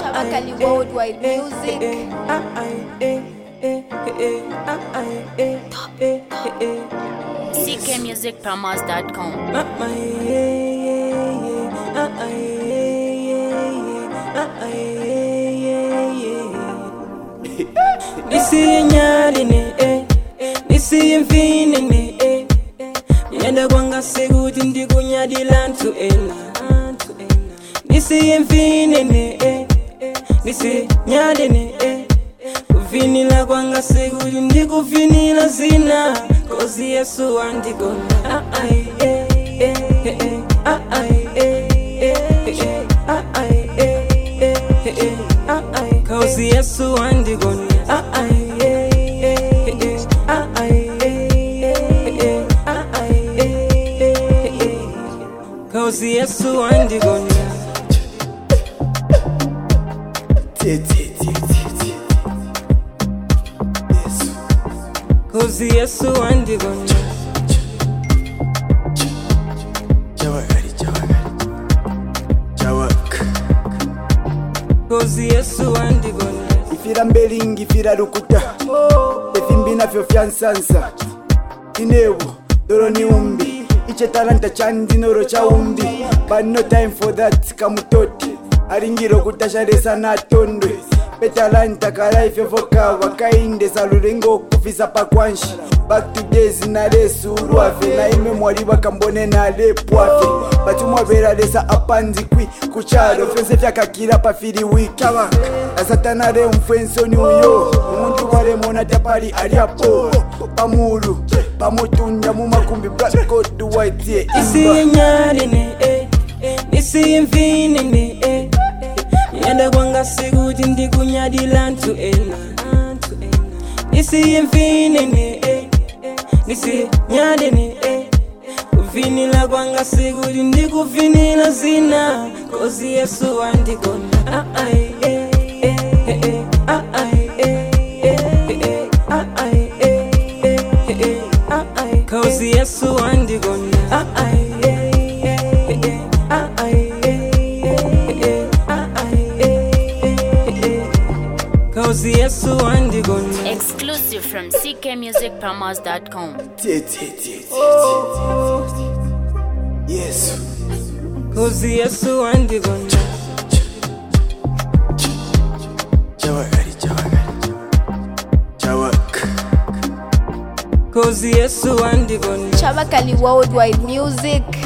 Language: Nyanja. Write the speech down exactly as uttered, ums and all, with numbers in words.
Chabakali Worldwide Music. C K music promos dot com. Nisi nyarine eh nisi mfinine eh yenda kwanga sekuthi ndikunyadila ntu ela nisi mfinine eh nisi nyarine eh kufinila kwanga sekuthi ndikufinila zina kozi Yesu andikona ai eh eh ai eh eh ai eh eh kozi Yesu andikona ai eh ai eh kozi Yesu andikona Kozi Yesu andikona Jawagari jawagari Jawak Kozi Yesu andikona Ifira mbelingi ifira rukuta Efimbi nafyo fyansansa Inewo doro ni umbi Iche talanta chandi noro cha umbi But no time for that kamutoti Aringiro kutasharesa na tondwe Petalanta karaife foka wakainde salurengo kufisa pakwanshi Back to days na resu uruafe na ime mwari wakambone na lepwafe Batumwa vera resa apanzi kwi kucharo Fense fyakakira pafiri wiki Asatana re mfenso ni uyo Umuntu ware mona tapari ariapo Pamulu, pamutunda mumakumbi black code white ye Nisi nyarine eh nisi mfinine eh yenda kwanga sekuthi ndikunyadila ntu ela nisi mfinine eh nisi nyarine eh kufinila kwanga sekuthi ndikufinila zina kozi Yesu andikona ai eh eh ai eh ai eh kozi Yesu andikona ai Kozi Yesu andikona Exclusive from C K music promos dot com. Yesu Kozi Yesu andikona Jawagari jawagari Jawak Kozi Yesu andikona Chabakali Worldwide Music.